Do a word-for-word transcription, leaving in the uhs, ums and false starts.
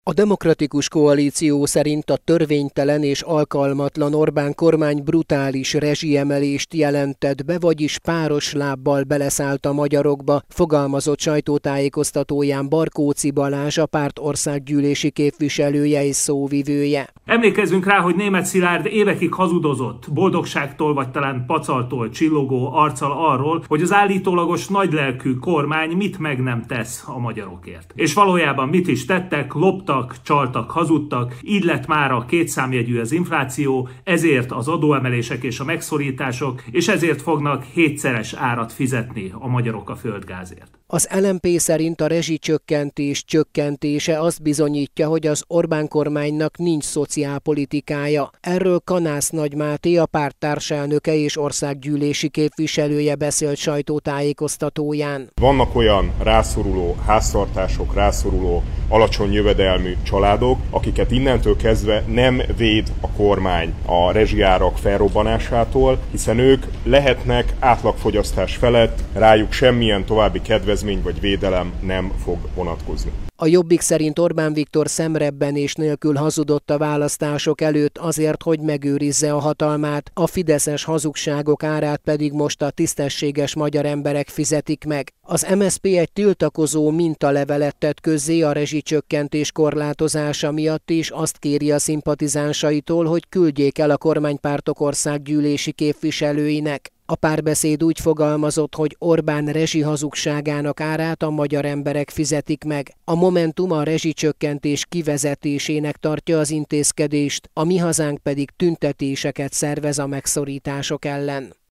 A Demokratikus Koalíció szerint a törvénytelen és alkalmatlan Orbán kormány brutális rezsiemelést jelentett be, vagyis páros lábbal beleszállt a magyarokba, fogalmazott sajtótájékoztatóján Barkóczy Balázs, a párt országgyűlési képviselője és szóvivője. Emlékezzünk rá, hogy Németh Szilárd évekig hazudozott, boldogságtól vagy talán pacaltól csillogó arccal arról, hogy az állítólagos nagylelkű kormány mit meg nem tesz a magyarokért. És valójában mit is tettek, loptak, csaltak, hazudtak, így lett mára kétszámjegyű az infláció, ezért az adóemelések és a megszorítások, és ezért fognak hétszeres árat fizetni a magyarok a földgázért. Az el em pé szerint a rezsicsökkentés csökkentése azt bizonyítja, hogy az Orbán kormánynak nincs szociálpolitikája. Erről Kanász Nagy Máté, a párt társelnöke és országgyűlési képviselője beszélt sajtótájékoztatóján. Vannak olyan rászoruló háztartások, rászoruló alacsony jövedelmű családok, akiket innentől kezdve nem véd a kormány a rezsiárak felrobbanásától, hiszen ők lehetnek átlagfogyasztás felett, rájuk semmilyen további kedvezmény vagy védelem nem fog vonatkozni. A Jobbik szerint Orbán Viktor szemrebbenés nélkül hazudott a választások előtt azért, hogy megőrizze a hatalmát, a fideszes hazugságok árát pedig most a tisztességes magyar emberek fizetik meg. Az em es zé pé egy tiltakozó mintalevelet tett közzé a rezsicsökkentés korlátozása miatt, és azt kéri a szimpatizánsaitól, hogy küldjék el a kormánypártok országgyűlési képviselőinek. A Párbeszéd úgy fogalmazott, hogy Orbán rezsihazugságának árát a magyar emberek fizetik meg. A Momentum a rezsicsökkentés kivezetésének tartja az intézkedést, a Mi Hazánk pedig tüntetéseket szervez a megszorítások ellen.